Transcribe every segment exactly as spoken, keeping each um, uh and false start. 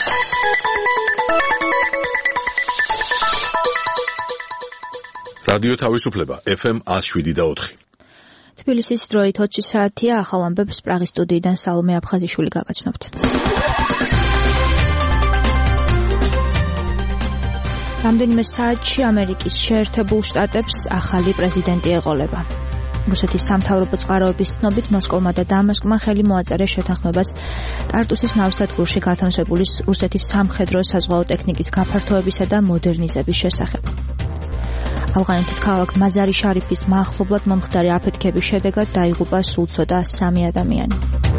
რადიო თავისუფლება ეფ ემ one oh seven და four. თბილისის დროით ოცი საათია, ახალ ამბებს პრაღის სტუდიიდან სალომე აფხაზიშვილი გაგაცნობთ. რამდენიმე საათში ამერიკის შეერთებულ შტატებს ახალი პრეზიდენტი ეყოლება. რუსეთის სამთავრობო წყაროების ცნობით მოსკოვმა და დამასკმა ხელი მოაწერეს შეთანხმებას ტარტუსის ნავსადგურში გათამშებული რუსეთის სამხედრო საზღვაო ტექნიკის გაფართოებისა და მოდერნიზების შესახებ. ავღანეთის ქალაქ მაზარი შარიფის მახლობლად მომხდარი აფეთქების შედეგად დაიღუპა სულ ცოტა სამი ადამიანი.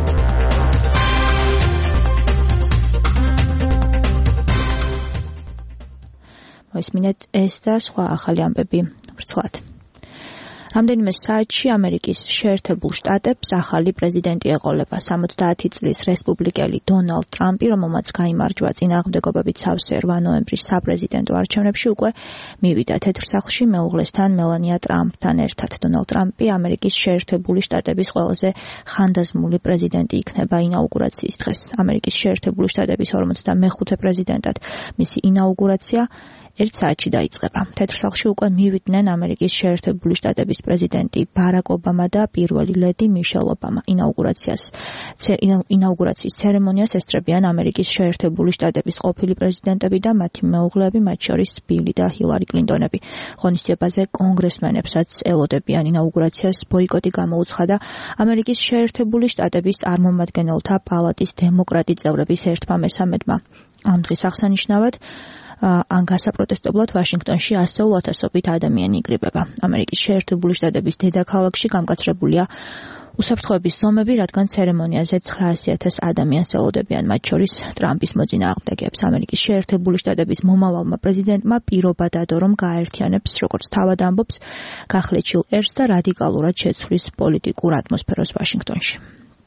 მოისმინეთ ეს და სხვა ახალი ამბები ვრცლად. რამდენიმე საათში ამერიკის შეერთებულ შტატებს ახალი პრეზიდენტი ეყოლება. სამოცდაათი წლის რესპუბლიკელი დონალდ ტრამპი, რომელმაც გაიმარჯვა წინააღმდეგობებით სავსე რვა ნოემბრის საპრეზიდენტო არჩევნებში, უკვე მივიდა თეთრ სახლში მეუღლესთან მელანია ტრამპთან ერთად. დონალდ ტრამპი ამერიკის შეერთებული შტატების ყველაზე ხანდაზმული პრეზიდენტი იქნება ინაუგურაციის დღეს. ამერიკის შეერთებული შტატების ორმოცდამეხუთე პრეზიდენტად მისი ინაუგურაცია ერთ საათში დაიწყება. თეთრ სახლში უკვე მივიდნენ ამერიკის შეერთებული შტატების პრეზიდენტი ბარაკ ობამა და პირველი ლედი მიშელ ობამა. ინაუგურაციას ინაუგურაციის ცერემონიას ესწრებიან ამერიკის შეერთებული შტატების ყოფილი პრეზიდენტები და მათი მეუღლეები, მათ შორის ბილი და ჰილარი კლინტონები. ღონისძიებაზე კონგრესმენებსაც ელოდებიან. ინაუგურაციას ბოიკოტი გამოუცხადა ამერიკის შეერთებული შტატების წარმომადგენელთა პალატის დემოკრატი წევრების ერთმა მესამედმა. ამ დღის აღსანიშნავად ან გასაპროტესტებლად ვაშინგტონში ასეულ ათასობით ადამიანი იკრიბება. ამერიკის შეერთებული შტატების დედაქალაქში გამკაცრებულია უსაფრთხოების ზომები, რადგან ცერემონიაზე ცხრაასი ათას ადამიანს ელოდებიან, მათ შორის ტრამპის მოწინააღმდეგეებს. ამერიკის შეერთებული შტატების მომავალმა პრეზიდენტმა პირობა დადო, რომ გააერთიანებს, როგორც თავად ამბობს, გახლეჩილ ერს და რადიკალურად შეცვლის პოლიტიკურ ატმოსფეროს ვაშინგტონში.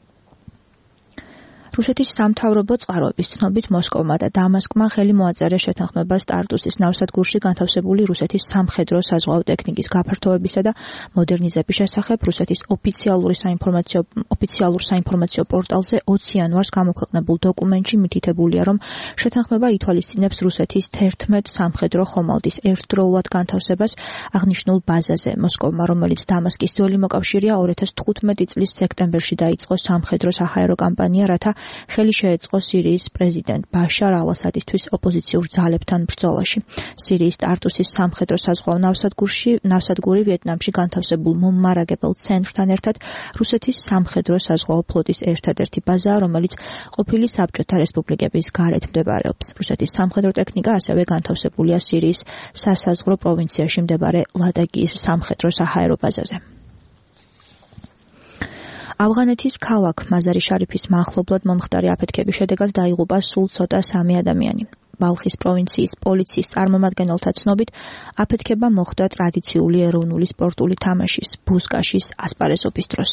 რუსეთის სამთავრობო წყაროების ცნობით მოსკოვმა და დამასკმა ხელი მოაწერეს შეთანხმებას ტარტუსის ნავსადგურში განთავსებული რუსეთის სამხედრო საზღვაო ტექნიკის გაფართოებისა და მოდერნიზების შესახებ. რუსეთის ოფიციალური საინფორმაციო ოფიციალურ საინფორმაციო პორტალზე ოცი იანვარს გამოქვეყნებულ დოკუმენტში მითითებულია, რომ შეთანხმება ითვალისწინებს რუსეთის თერთმეტ სამხედრო ხომალდის ერთდროულად განთავსებას აღნიშნულ ბაზაზე. მოსკოვმა, რომელიც დამასკის ძველი მოკავშირეა, ორი ათას თხუთმეტი წლის სექტემბერში დაიწყო სამხედრო საჰაერო კამპანია, რათა ხელი შეეწყო სირიის პრეზიდენტ ბაშარ ალ-ასადისთვის ოპოზიციურ ძალებთან ბრძოლაში. სირიის ტარტუსის სამხედრო საზღვაო ნავსადგურში ნავსადგური ვიეტნამში განთავსებულ მომარაგებელ ცენტრთან ერთად რუსეთის სამხედრო საზღვაო ფლოტის ერთადერთი ბაზაა, რომელიც ყოფილი საბჭოთა რესპუბლიკების გარეთ მდებარეობს. რუსეთის სამხედრო ტექნიკა ასევე განთავსებულია სირიის სასაზღვრო პროვინციაში მდებარე ლადაკიის სამხედრო საჰაერო ბაზაზე. ავღანეთის ქალაქ მაზარი შარიფის მახლობლად მომხდარი აფეთქების შედეგად დაიღუპა სულ ცოტა სამი ადამიანი. ბალხის პროვინციის პოლიციის წარმომადგენელთა ცნობით, აფეთქება მოხდა ტრადიციული ეროვნული სპორტული თამაშის ბუსკაშის ასპარეზობის დროს.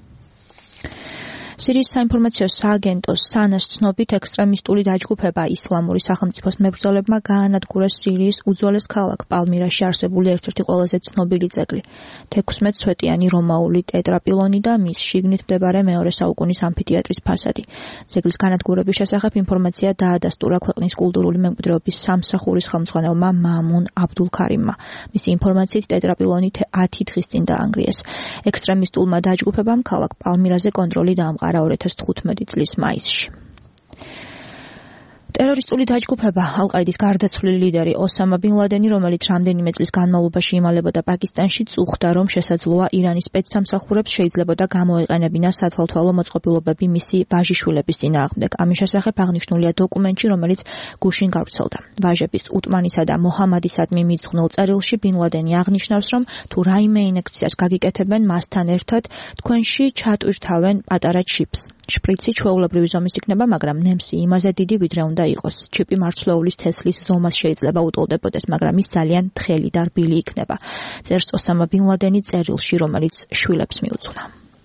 სირიის საინფორმაციო სააგენტოს სანას ცნობით, ექსტრემისტული დაჯგუფება ისლამური სახელმწიფოს მებრძოლებმა გაანადგურეს სირიის უძველეს ქალაქ პალმირაში არსებული ერთ-ერთი ყველაზე ცნობილი ძეგლი, თექვსმეტსვეტიანი რომაული ტეტრაპილონი და მის შიგნით მდებარე მეორე საუკუნის ამფითეატრის ფასადი. ძეგლის განადგურების შესახებ ინფორმაცია დაადასტურა ქვეყნის კულტურული მემკვიდრეობის სამსახურის ხელმძღვანელმა მამუნ აბდულქარიმმა. მისი ინფორმაციით ტეტრაპილონი ათი დღის წინ დაანგრიეს. ექსტრემისტულმა დაჯგუფებამ ქალაქ პალმირაზე კონტროლი დაამყარა ორი ათას თხუთმეტი წლის მაისში. ტერორისტული დაჯგუფება ალ-ყაიდის გარდაცვლილი ლიდერი ოსამა ბინ ლადენი, რომელიც რამდენიმე წლის განმავლობაში იმალებოდა პაკისტანში, წუხდა, რომ შესაძლოა ირანის სპეცსამსახურებს შეიძლებოდა გამოეყენებინა სათვალთვალო მოწყობილობები მისი ვაჟიშვილების წინააღმდეგ. ამის შესახებ აღნიშნულია დოკუმენტში, რომელიც გუშინ გავრცელდა. ვაჟების უტმანისა და მოჰამადისადმი მიძღვნილ წერილში ბინ ლადენი აღნიშნავს, რომ თუ რაიმე ინექციას გაგიკეთებენ მასთან ერთად, თქვენში ჩატვირთავენ პატარა ჩიპს. შპრიცი ჩვეულებრივი ზომის იქნება, მაგრამ ნემსი იმაზე დიდი, ვიდრე უნდა იყოს. ჩიპი მარცვლეულის თესლის ზომას შეიძლება უტოლდებოდეს, მაგრამ ის ძალიან თხელი და რბილი იქნება. წერს ოსამა ბინ ლადენი წერილში, რომელიც შვილებს მიუძღვნა.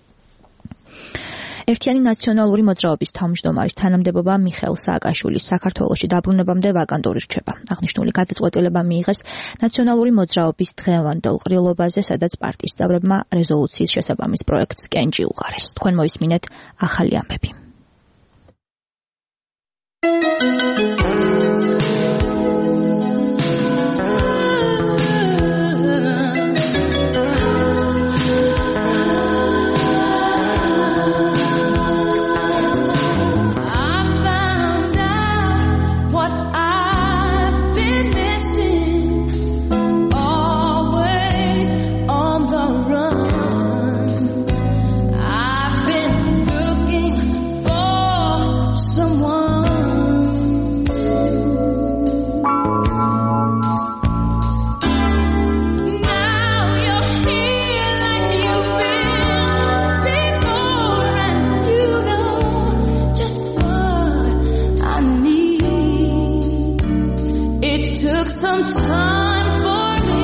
ერთიანი ნაციონალური მოძრაობის თავმჯდომარის თანამდებობა მიხეილ სააკაშვილის საქართველოში დაბრუნებამდე ვაკანტური რჩება. აღნიშნული გადაწყვეტილება მიიღეს ნაციონალური მოძრაობის დღევანდელ ყრილობაზე, სადაც პარტიის წევრებმა რეზოლუციის შესაბამის პროექტს კენჭი უყარეს. თქვენ მოისმინეთ ახალი ამბები. took some time for me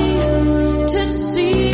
to see.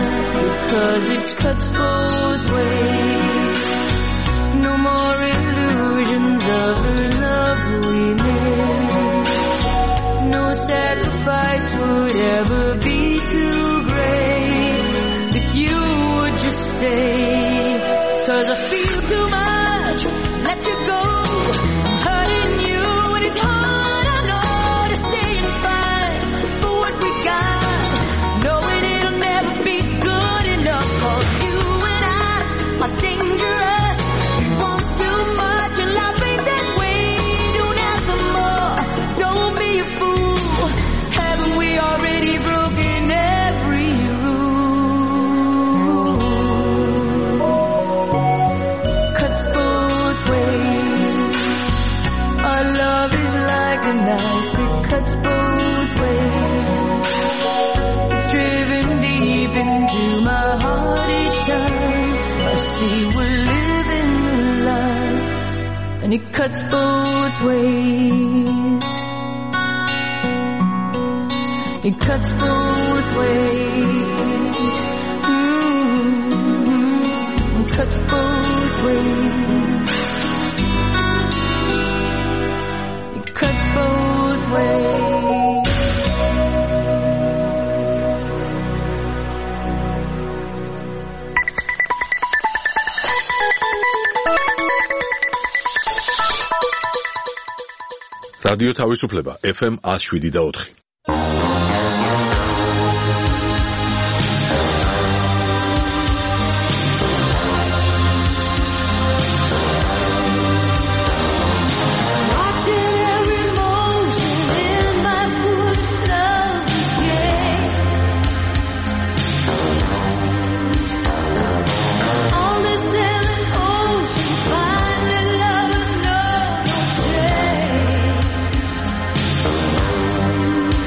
Because it cuts both ways. No more illusion. of the love we made. No sacrifice would ever be too great if you would just stay. 'Cause I feel too much, let you go. I'm hurting you and it's hard, I know, to stay and fight for what we got, knowing it'll never be good enough. 'Cause you and I are dangerous. We want too much and life ain't that way. Don't ask for more, don't be a fool. Haven't we already broken every rule? Cuts both ways. Our love is like a knife, it cuts both ways. It's driven deep into my heart each time I see we're living the life, and it cuts both ways. It cuts both ways. Mm-hmm. It cuts both ways. It cuts both ways. რადიო თავისუფლება ეფ ემ one oh seven და four. Watching every motion in my footsteps again. On this endless ocean, finding lovers know no shame.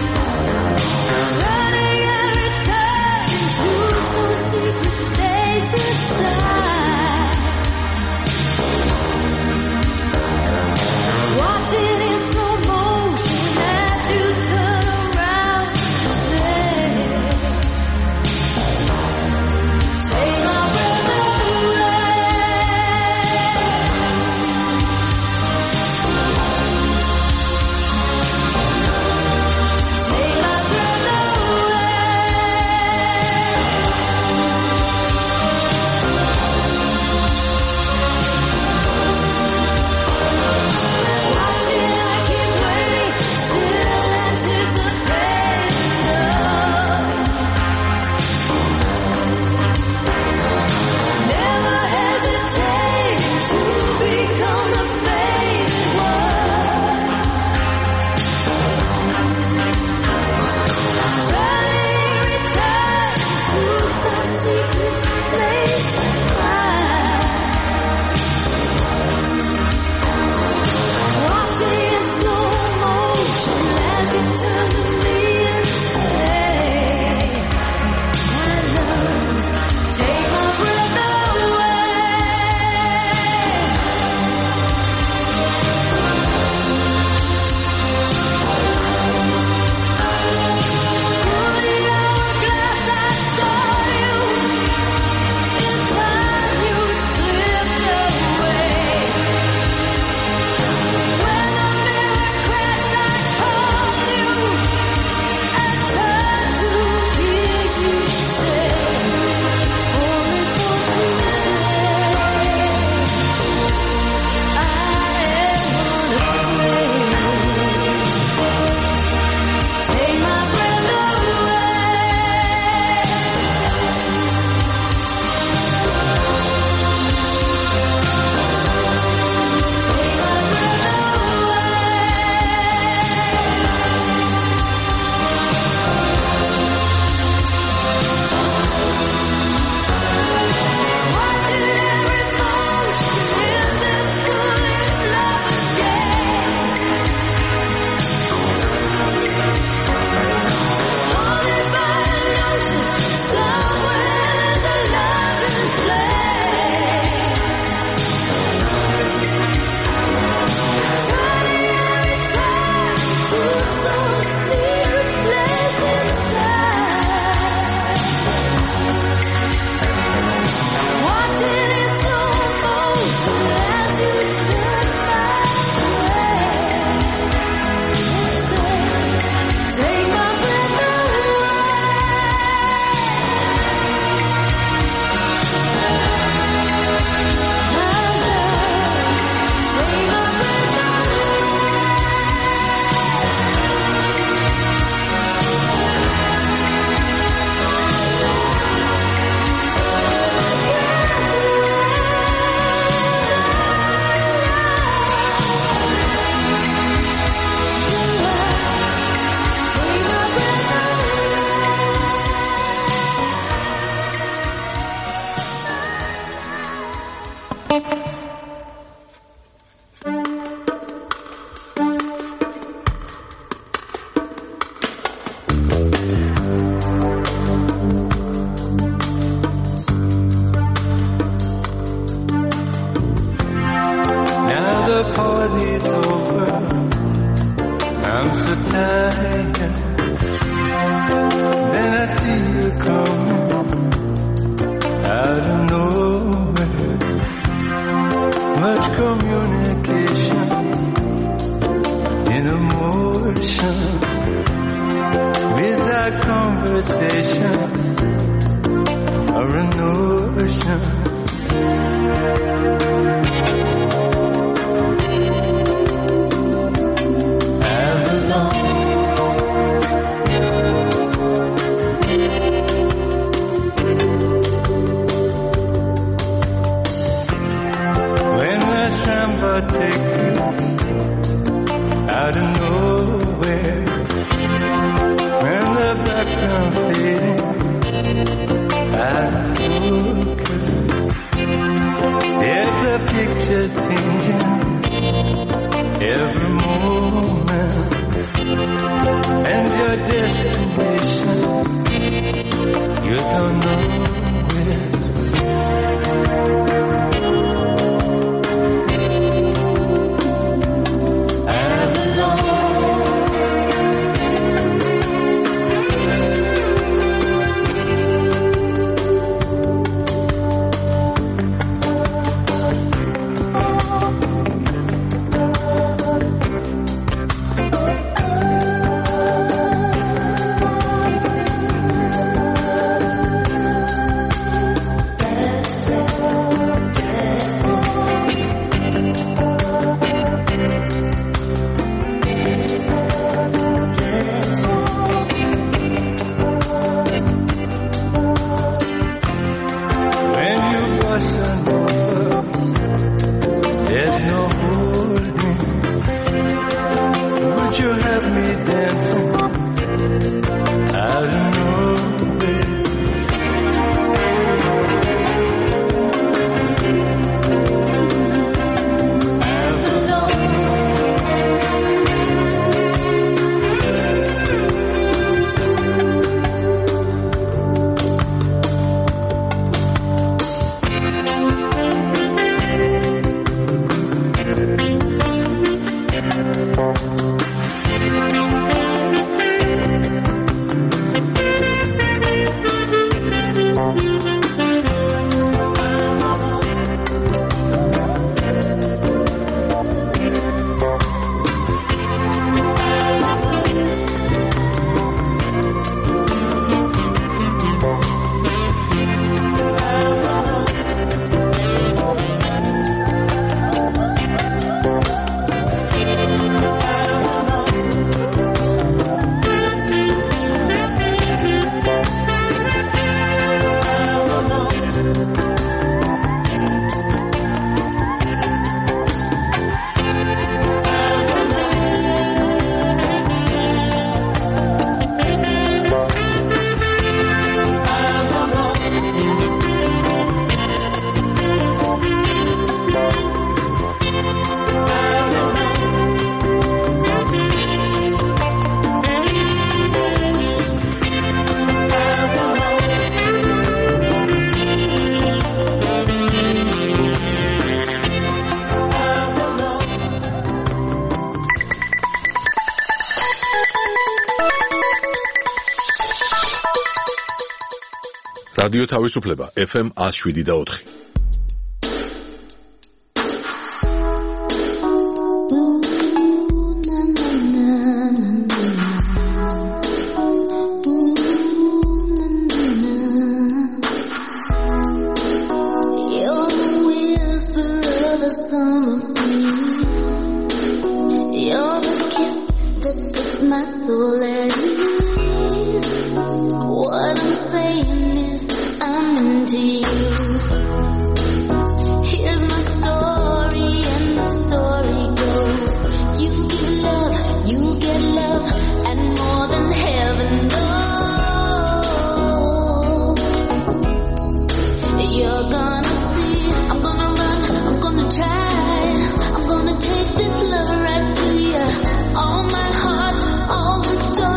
party's over. I'm so tired. Then I see you coming out of nowhere. Much communication in emotion, without conversation or a notion. Take you out of nowhere, when the background fading out of focus, there's the picture changing every moment, and your destination you don't know where. რადიო თავისუფლება ეფ ემ one oh seven და four. All my heart, all the joy.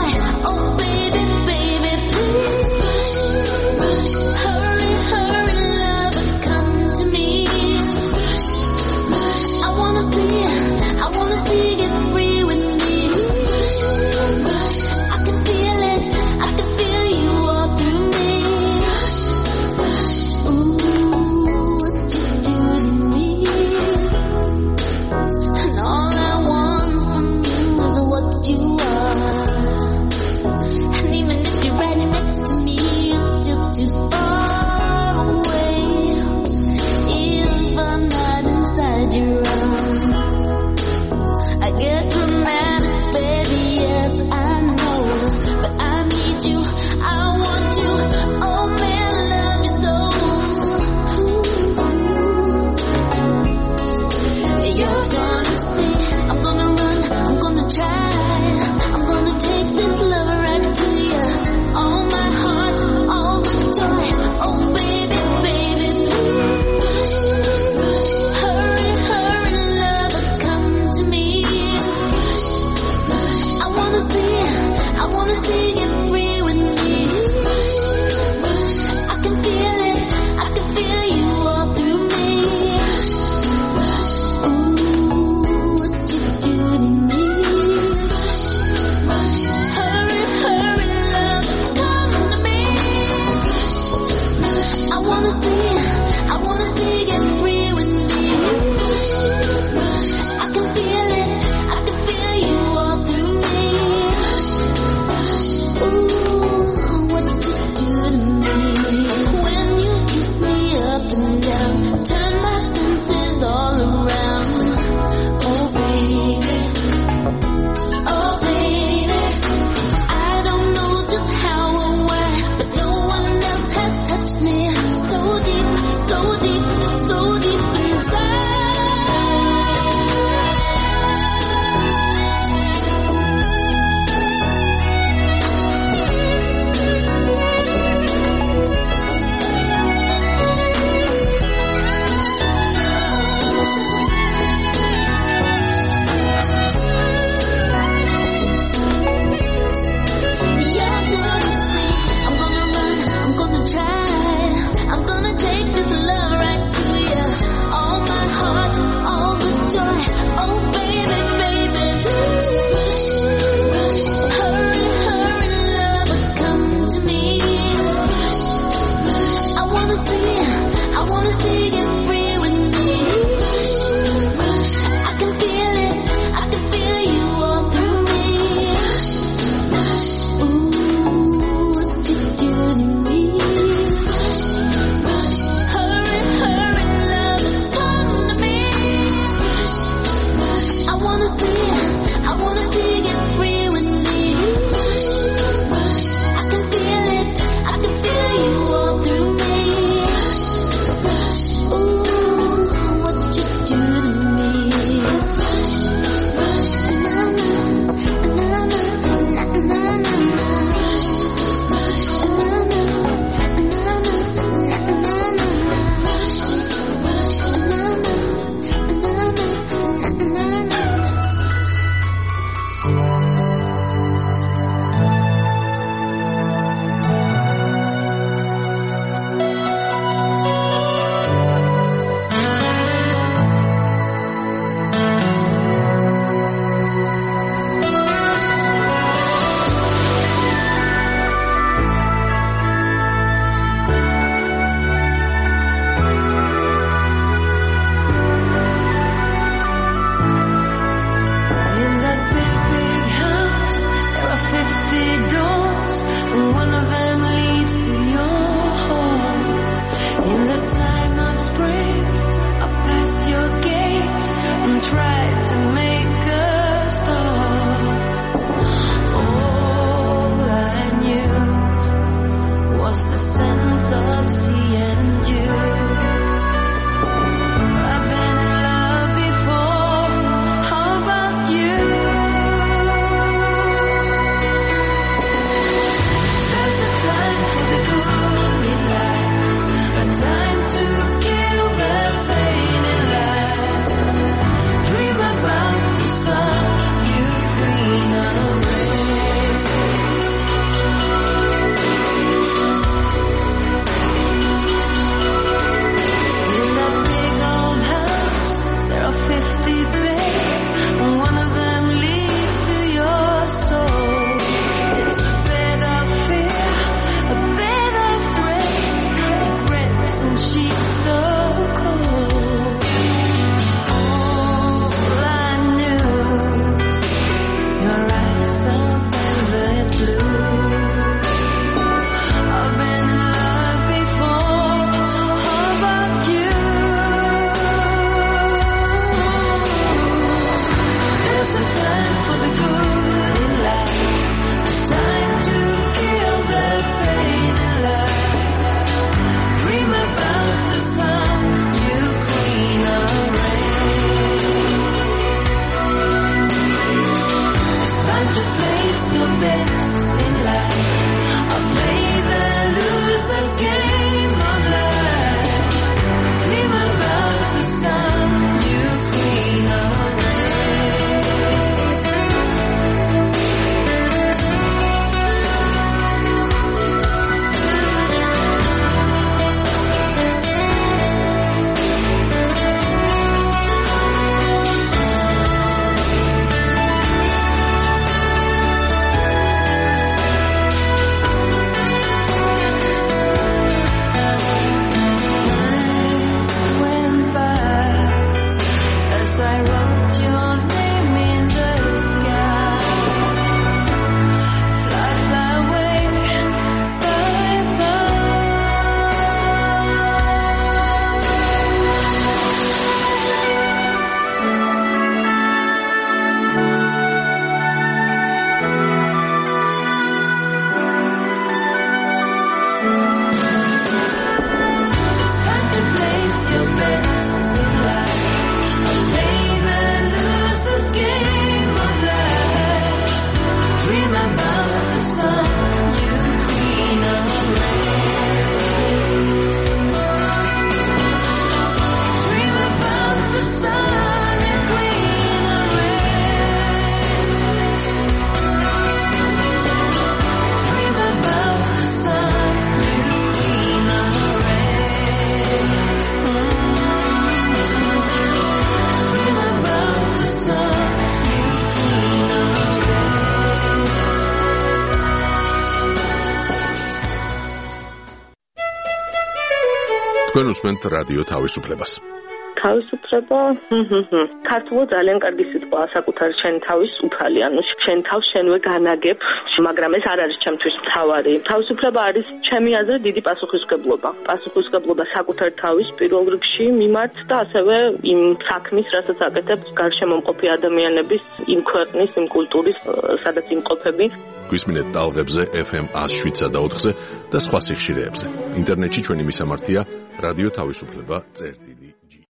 თქვენ უსმენთ რადიო თავისუფლებას. თავისუფლება, ქართულად ძალიან კარგი სიტყვაა საკუთარ შენ თავის უფალი, ანუ შენ თავს შენვე განაგებ, მაგრამ ეს არ არის ჩემთვის მთავარი. თავისუფლება არის ჩემი აზრით დიდი პასუხისმგებლობა. პასუხისმგებლობა საკუთარ თავის პირველ რიგში მიმართ და ასევე იმ საქმის, რასაც აკეთებ გარშემო მყოფი ადამიანების, იმ ქვეყნის, იმ კულტურის, სადაც იმყოფები. გვისმინეთ ტალღებზე ეფ ემ ათს შვიდსა და ოთხზე და სხვა სიხშირეებზე. ინტერნეტში ჩვენი მისამართია რადიო თავისუფლება წერტილი.